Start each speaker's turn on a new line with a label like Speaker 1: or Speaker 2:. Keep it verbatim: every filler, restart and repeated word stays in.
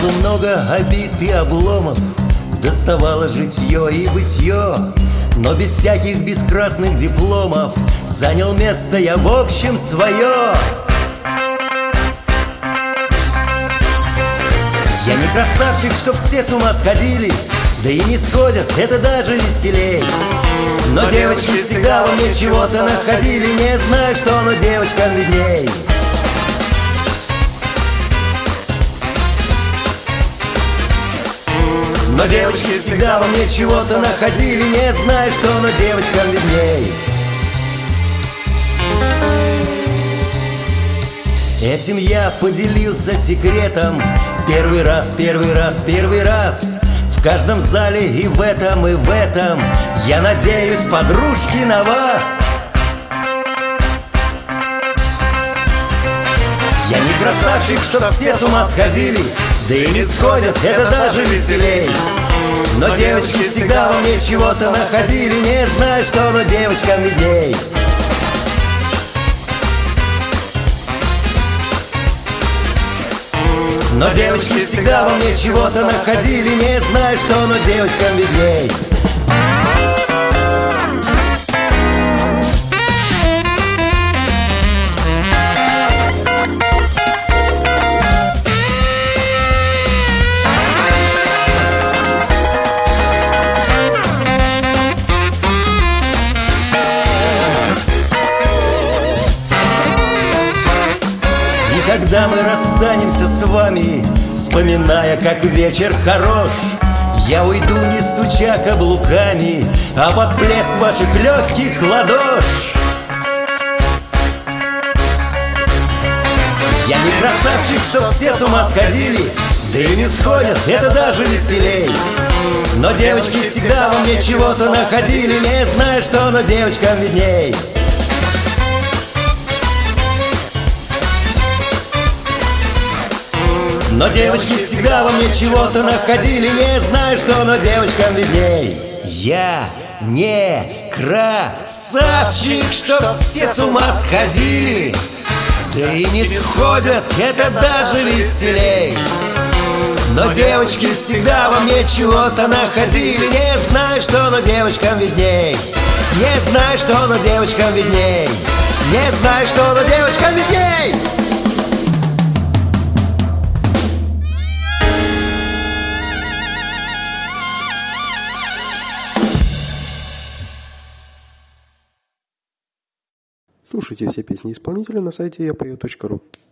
Speaker 1: много обид и обломов, доставало житье и бытье, но без всяких бескрасных дипломов занял место я в общем свое. Я не красавчик, чтоб все с ума сходили, да и не сходят, это даже веселей. Но девочки всегда во мне чего-то находили, не знаю что, но девочкам видней. Но девочки всегда во мне чего-то находили, не знаю что, но девочкам видней. Этим я поделился секретом первый раз, первый раз, первый раз. В каждом зале и в этом, и в этом я надеюсь, подружки, на вас. Я не красавчик, чтоб все с ума сходили, да и не сходят, это даже веселей. Но девочки всегда во мне чего-то находили, не знаю что, но девочкам видней. Но девочки всегда во мне чего-то находили, не знаю что, но девочкам видней. Когда мы расстанемся с вами, вспоминая, как вечер хорош, я уйду, не стуча каблуками, а под плеск ваших легких ладош. Я не красавчик, чтоб все с ума сходили, да и не сходят, это даже веселей. Но девочки всегда во мне чего-то находили, не знаю что, но девочкам видней. Но девочки всегда во мне чего-то находили, не знаю что, но девочкам видней. Я не красавчик, чтоб все с ума сходили, да и не сходят, это даже веселей. Но девочки всегда во мне чего-то находили, не знаю что, но девочкам видней. Не знаю что, но девочкам видней. Не знаю что, но девочкам видней.
Speaker 2: Слушайте все песни исполнителя на сайте я пою точка ру.